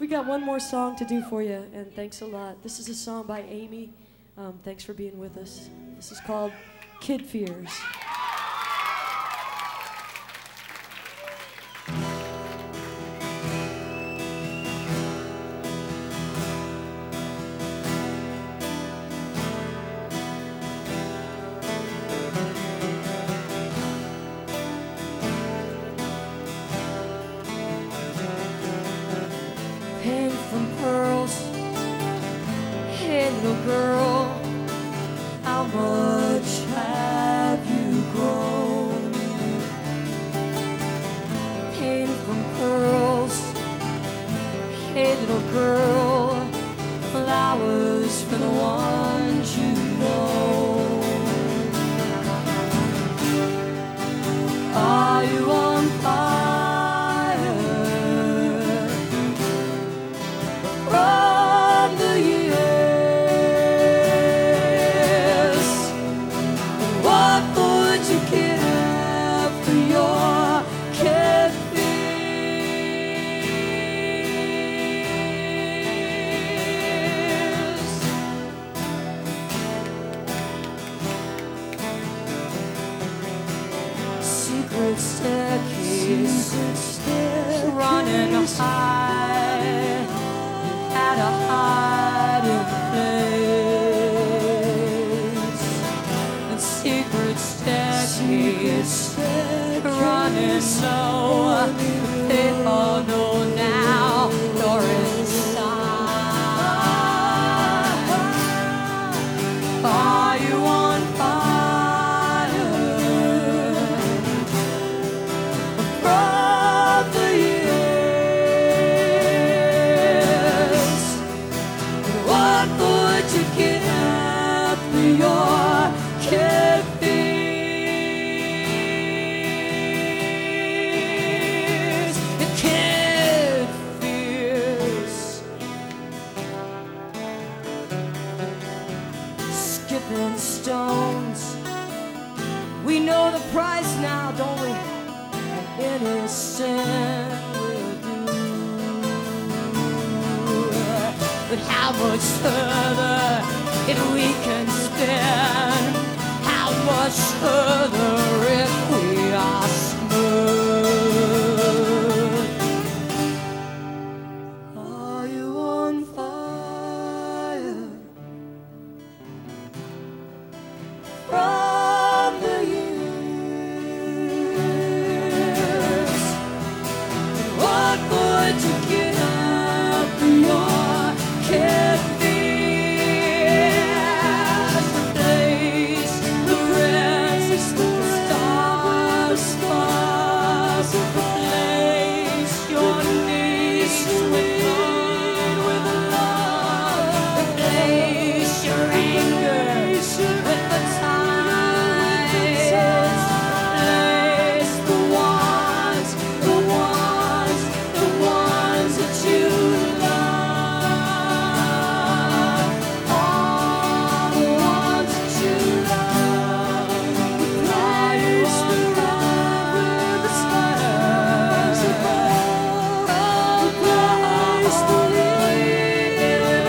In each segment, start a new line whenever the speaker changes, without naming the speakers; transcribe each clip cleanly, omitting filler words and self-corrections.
We got one more song to do for you, and thanks a lot. This is a song by Amy. Thanks for being with us. This is called Kid Fears. Pain from pearls. Hey little girl, how much have you grown? Pain from pearls. Hey little girl, flowers for the ones you know. Are you on fire? From the years, what would you give for your kid fears? Secret staircase, running high at a hiding place, and secret staircase running slow. They all know now you're inside. Are you on fire from the years? What would you give for your kid fears? The kid fears. Skipping stones. We know the price now, don't we? Innocent will do. But how much further if we can spin? How much further if we are smooth? Are you on fire from the years? What would you give for your kid fears? The place, the rest, the stars, stars, the place your knees with love, the place your anger with the tides, place the ones that you love, all the ones that you love. Replace the love with the stars above. Replace the lead with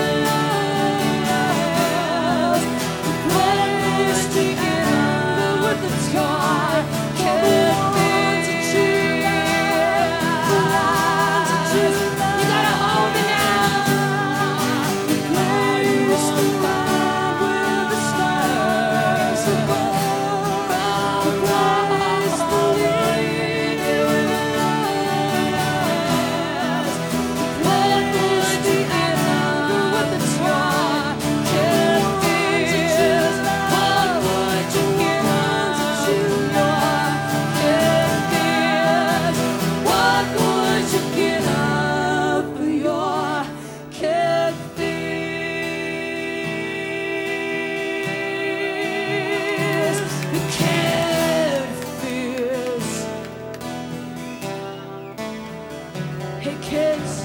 love. Replace the anger with the sky. Kid fears. You gotta hold me now. Replace the love with the stars above. Replace the lead with love. Replace the anger with the sky. Kid fears. What would you give to your kid fears? What would you give for your kid fears? The kid fears. Hey kids,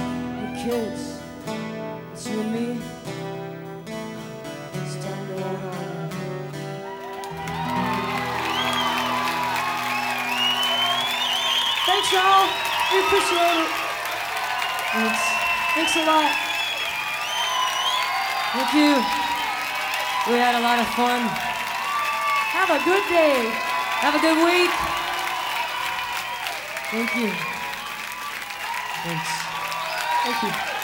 it's you and me. It's time to run on. Thanks, y'all. We appreciate it. Thanks. Thanks a lot.
Thank you. We had a lot of fun.
Have a good day.
Have a good week. Thank you. Thanks.
Thank you.